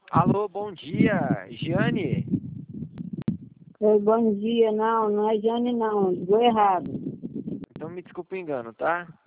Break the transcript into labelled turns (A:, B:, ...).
A: Alô, bom dia, Giane?
B: Oi, bom dia. Não, não é Jane, não. Ligou errado.
A: Então me desculpa o engano, tá?